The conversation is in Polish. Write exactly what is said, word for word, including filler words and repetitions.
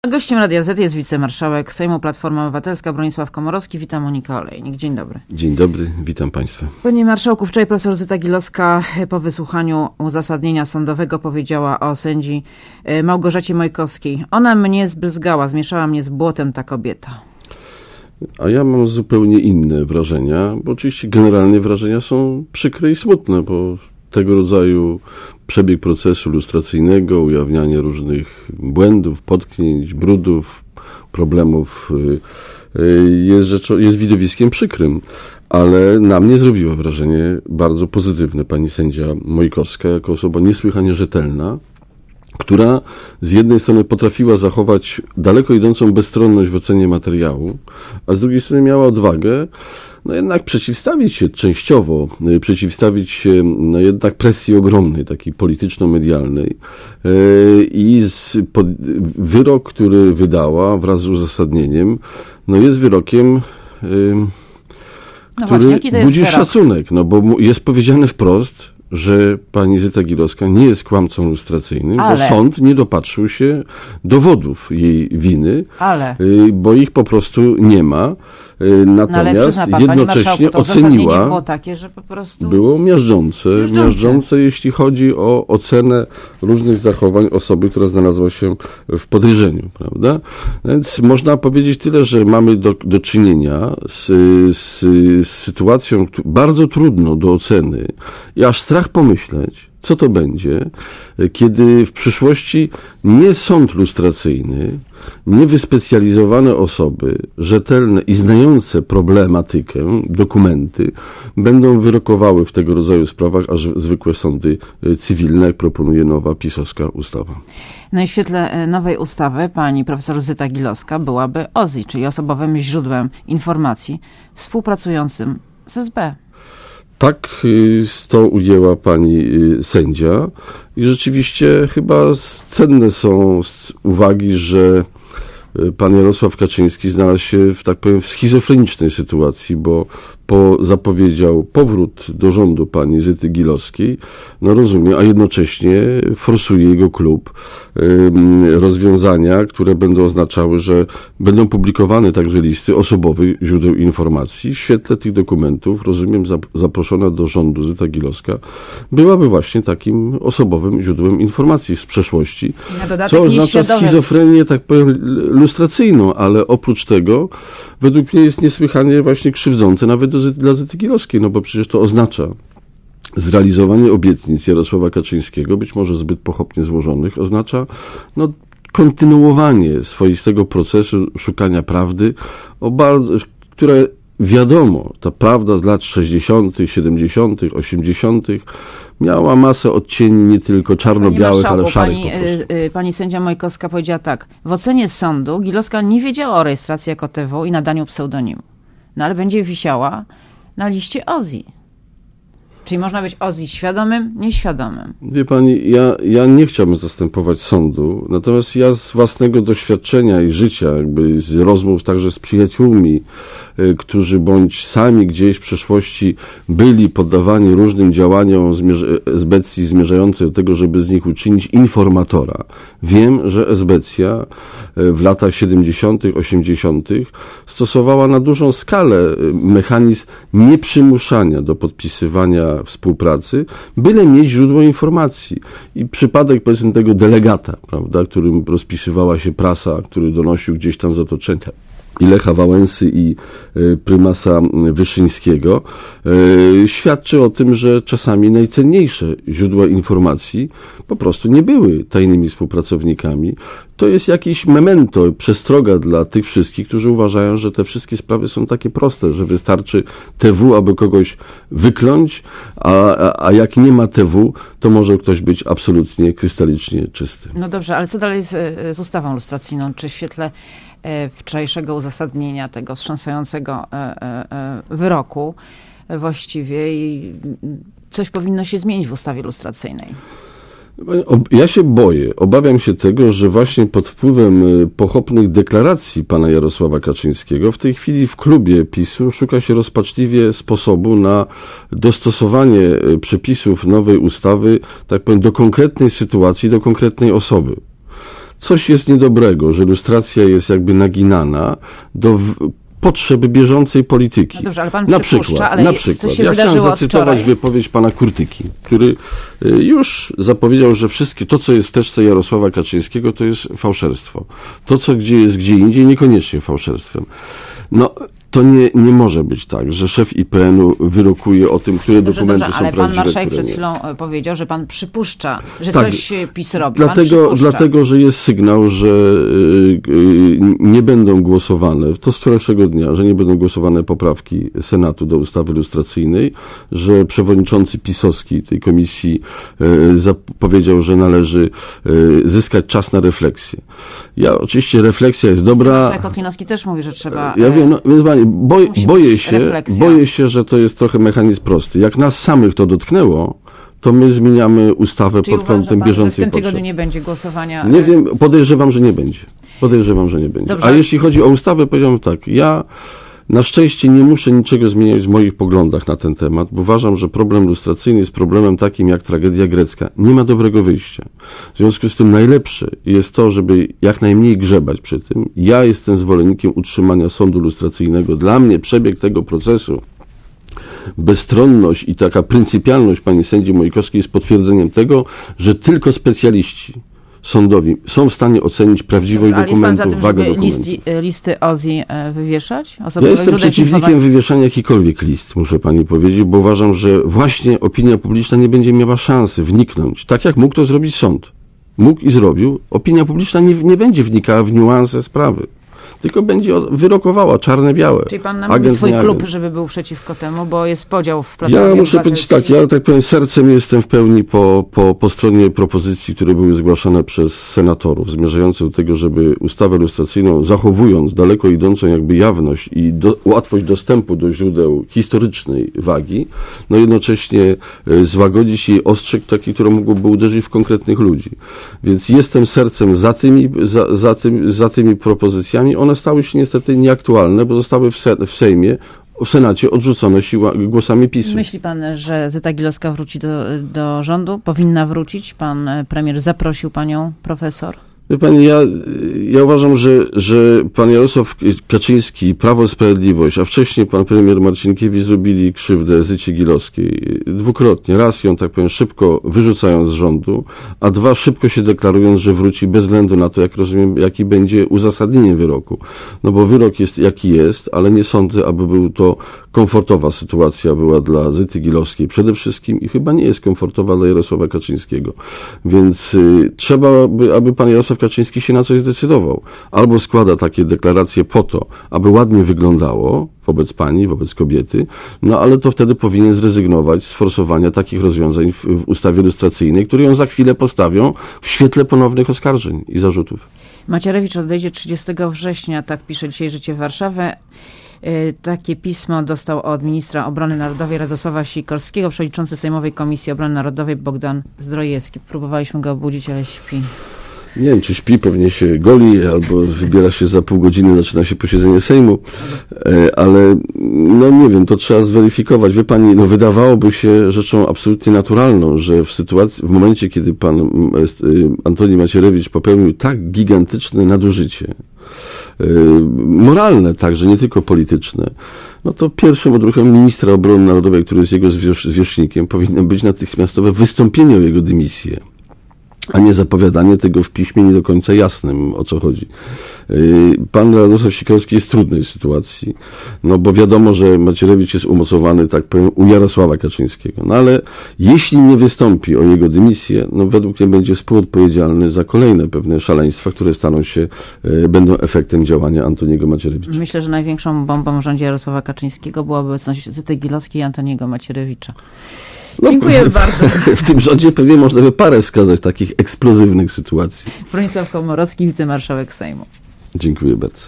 Gościem Radia Z jest wicemarszałek Sejmu Platforma Obywatelska Bronisław Komorowski. Witam, Monika Olejnik. Dzień dobry. Dzień dobry, witam Państwa. Panie marszałku, wczoraj profesor Zyta Gilowska po wysłuchaniu uzasadnienia sądowego powiedziała o sędzi Małgorzacie Mojkowskiej. Ona mnie zbryzgała, zmieszała mnie z błotem ta kobieta. A ja mam zupełnie inne wrażenia, bo oczywiście generalnie wrażenia są przykre i smutne, bo tego rodzaju przebieg procesu lustracyjnego, ujawnianie różnych błędów, potknięć, brudów, problemów jest rzeczą, jest widowiskiem przykrym. Ale na mnie zrobiła wrażenie bardzo pozytywne pani sędzia Mojkowska, jako osoba niesłychanie rzetelna, która z jednej strony potrafiła zachować daleko idącą bezstronność w ocenie materiału, a z drugiej strony miała odwagę no jednak przeciwstawić się częściowo, przeciwstawić się no jednak presji ogromnej, takiej polityczno-medialnej i z, pod, wyrok, który wydała wraz z uzasadnieniem, no jest wyrokiem, no który właśnie, budzi wyrok? szacunek, no bo jest powiedziane wprost, że pani Zyta Gilowska nie jest kłamcą lustracyjnym, Ale. bo sąd nie dopatrzył się dowodów jej winy, Ale. bo ich po prostu nie ma. Natomiast no, pan, jednocześnie oceniła, było takie, że po prostu... było miażdżące, miażdżące, miażdżące, jeśli chodzi o ocenę różnych zachowań osoby, która znalazła się w podejrzeniu, prawda? Więc można powiedzieć tyle, że mamy do, do czynienia z, z, z sytuacją bardzo trudną do oceny i aż strach pomyśleć, co to będzie, kiedy w przyszłości nie sąd lustracyjny, nie wyspecjalizowane osoby, rzetelne i znające problematykę, dokumenty, będą wyrokowały w tego rodzaju sprawach, aż zwykłe sądy cywilne, jak proponuje nowa pisowska ustawa. No i w świetle nowej ustawy pani profesor Zyta Gilowska byłaby O Z I, czyli osobowym źródłem informacji współpracującym z S B. Tak to ujęła pani sędzia i rzeczywiście chyba cenne są uwagi, że pan Jarosław Kaczyński znalazł się, w tak powiem, w schizofrenicznej sytuacji, bo po, zapowiedział powrót do rządu pani Zyty Gilowskiej, no rozumie, a jednocześnie forsuje jego klub y, rozwiązania, które będą oznaczały, że będą publikowane także listy osobowych źródeł informacji. W świetle tych dokumentów, rozumiem, zap, zaproszona do rządu Zyta Gilowska byłaby właśnie takim osobowym źródłem informacji z przeszłości, co oznacza schizofrenię, tak powiem, lustracyjną, ale oprócz tego według mnie jest niesłychanie właśnie krzywdzące nawet do, dla Zyty Gilowskiej, no bo przecież to oznacza zrealizowanie obietnic Jarosława Kaczyńskiego, być może zbyt pochopnie złożonych, oznacza no, kontynuowanie swoistego procesu szukania prawdy, o bardzo, które wiadomo, ta prawda z lat sześćdziesiątych, siedemdziesiątych, osiemdziesiątych miała masę odcieni nie tylko czarno-białych, ale szarych pani, po prostu. Pani sędzia Mojkowska powiedziała tak. W ocenie sądu Gilowska nie wiedziała o rejestracji jako T W i nadaniu pseudonimu. No ale będzie wisiała na liście O Z I. Czyli można być O Z I świadomym, nieświadomym. Wie pani, ja, ja nie chciałbym zastępować sądu, natomiast ja z własnego doświadczenia i życia, jakby z rozmów także z przyjaciółmi, y, którzy bądź sami gdzieś w przeszłości byli poddawani różnym działaniom zmierz- esbecji zmierzających do tego, żeby z nich uczynić informatora. Wiem, że esbecja y, w latach siedemdziesiątych, osiemdziesiątych stosowała na dużą skalę y, mechanizm nieprzymuszania do podpisywania współpracy, byle mieć źródło informacji. I przypadek, powiedzmy, tego delegata, prawda, którym rozpisywała się prasa, który donosił gdzieś tam z otoczenia i Lecha Wałęsy i y, prymasa Wyszyńskiego, y, świadczy o tym, że czasami najcenniejsze źródła informacji po prostu nie były tajnymi współpracownikami. To jest jakieś memento, przestroga dla tych wszystkich, którzy uważają, że te wszystkie sprawy są takie proste, że wystarczy T W, aby kogoś wykląć, a, a, a jak nie ma T W, to może ktoś być absolutnie krystalicznie czysty. No dobrze, ale co dalej z, z ustawą lustracyjną? Czy w świetle wczorajszego uzasadnienia tego wstrząsającego wyroku właściwie i coś powinno się zmienić w ustawie lustracyjnej? Ja się boję, obawiam się tego, że właśnie pod wpływem pochopnych deklaracji pana Jarosława Kaczyńskiego w tej chwili w klubie PiSu szuka się rozpaczliwie sposobu na dostosowanie przepisów nowej ustawy, tak powiem, do konkretnej sytuacji, do konkretnej osoby. coś jest niedobrego, że lustracja jest jakby naginana do w, potrzeby bieżącej polityki. No dobrze, ale pan na przypuszcza, przykład, ale na przykład. co się ja chciałem zacytować wczoraj? wypowiedź pana Kurtyki, który już zapowiedział, że wszystkie, to co jest w teczce Jarosława Kaczyńskiego, to jest fałszerstwo. To co gdzie jest gdzie indziej, niekoniecznie fałszerstwem. No, to nie, nie może być tak, że szef I P N-u wyrokuje o tym, które Dobrze, dokumenty dobrze, są ale prawdziwe, pan marszałek które przed nie. chwilą powiedział, że pan przypuszcza, że Tak, coś PiS robi. Dlatego, pan dlatego, że jest sygnał, że y, y, nie będą głosowane, to z wczorajszego dnia, że nie będą głosowane poprawki Senatu do ustawy lustracyjnej, że przewodniczący pisowski tej komisji y, zapowiedział, że należy y, zyskać czas na refleksję. Ja oczywiście refleksja jest dobra. Marszałek Okinowski też mówi, że trzeba... Ja wiem, no, więc pani, boj, boję się, refleksja. boję się, że to jest trochę mechanizm prosty. Jak nas samych to dotknęło, to my zmieniamy ustawę Czyli pod kątem uważa pan, bieżącej że w tym potrzeby. tygodniu nie będzie głosowania? Nie wiem, podejrzewam, że nie będzie. Podejrzewam, że nie będzie. Dobrze. A jeśli chodzi o ustawę, powiedziałem tak, ja na szczęście nie muszę niczego zmieniać w moich poglądach na ten temat, bo uważam, że problem lustracyjny jest problemem takim jak tragedia grecka. Nie ma dobrego wyjścia. W związku z tym najlepsze jest to, żeby jak najmniej grzebać przy tym. Ja jestem zwolennikiem utrzymania sądu lustracyjnego. Dla mnie przebieg tego procesu, bezstronność i taka pryncypialność pani sędzi Mojkowskiej jest potwierdzeniem tego, że tylko specjaliści sądowi są w stanie ocenić prawdziwość Ale jest pan za dokumentów, tym, wagę żeby dokumentów. listy, listy O Z I wywieszać? Ja Osobowych jestem źródeł przeciwnikiem informacji? wywieszania jakichkolwiek list, muszę pani powiedzieć, bo uważam, że właśnie opinia publiczna nie będzie miała szansy wniknąć, tak jak mógł to zrobić sąd. Mógł i zrobił. Opinia publiczna nie, nie będzie wnikała w niuanse sprawy, tylko będzie wyrokowała czarne-białe. Czyli pan namówi Agent, swój nie klub, agent. żeby był przeciwko temu, bo jest podział w Platformie Ja muszę powiedzieć Obywatelskiej. tak, ja tak powiem sercem jestem w pełni po, po, po stronie propozycji, które były zgłaszane przez senatorów, zmierzających do tego, żeby ustawę lustracyjną, zachowując daleko idącą jakby jawność i do, łatwość dostępu do źródeł historycznej wagi, no jednocześnie e, złagodzić jej ostrzyk taki, który mógłby uderzyć w konkretnych ludzi. Więc jestem sercem za tymi, za, za, tym, za tymi propozycjami. One stały się niestety nieaktualne, bo zostały w, se, w Sejmie, w Senacie odrzucone siła, głosami PiSu. Myśli pan, że Zeta Gilowska wróci do, do rządu? Powinna wrócić? Pan premier zaprosił panią profesor? Wie pani, ja, ja uważam, że, że pan Jarosław Kaczyński, Prawo i Sprawiedliwość, a wcześniej pan premier Marcinkiewicz zrobili krzywdę Zycie Gilowskiej. Dwukrotnie. Raz ją, tak powiem, szybko wyrzucając z rządu, a dwa szybko się deklarując, że wróci bez względu na to, jak rozumiem, jaki będzie uzasadnienie wyroku. No bo wyrok jest jaki jest, ale nie sądzę, aby był to komfortowa sytuacja była dla Zyty Gilowskiej przede wszystkim i chyba nie jest komfortowa dla Jarosława Kaczyńskiego. Więc y, trzeba, by, aby pan Jarosław Kaczyński się na coś zdecydował. Albo składa takie deklaracje po to, aby ładnie wyglądało wobec pani, wobec kobiety, no ale to wtedy powinien zrezygnować z forsowania takich rozwiązań w, w ustawie lustracyjnej, które ją za chwilę postawią w świetle ponownych oskarżeń i zarzutów. Macierewicz odejdzie trzydziestego września, tak pisze dzisiaj Życie Warszawy. Takie pismo dostał od ministra obrony narodowej Radosława Sikorskiego, przewodniczący Sejmowej Komisji Obrony Narodowej Bogdan Zdrojewski. Próbowaliśmy go obudzić, ale śpi. Nie wiem, czy śpi, pewnie się goli, albo wybiera się za pół godziny, zaczyna się posiedzenie Sejmu, ale no nie wiem, to trzeba zweryfikować. Wie pani, no wydawałoby się rzeczą absolutnie naturalną, że w sytuacji, w momencie, kiedy pan Antoni Macierewicz popełnił tak gigantyczne nadużycie, moralne także, nie tylko polityczne, no to pierwszym odruchem ministra obrony narodowej, który jest jego zwierzchnikiem, powinno być natychmiastowe wystąpienie o jego dymisję, a nie zapowiadanie tego w piśmie nie do końca jasnym, o co chodzi. Pan Radosław Sikorski jest w trudnej sytuacji, no bo wiadomo, że Macierewicz jest umocowany, tak powiem, u Jarosława Kaczyńskiego. No ale jeśli nie wystąpi o jego dymisję, no według mnie będzie współodpowiedzialny za kolejne pewne szaleństwa, które staną się, będą efektem działania Antoniego Macierewicza. Myślę, że największą bombą w rządzie Jarosława Kaczyńskiego była obecność Zyty Gilowskiej i Antoniego Macierewicza. No, Dziękuję bardzo. W tym rządzie pewnie można by parę wskazać takich eksplozywnych sytuacji. Bronisław Komorowski, wicemarszałek Sejmu. Dziękuję bardzo.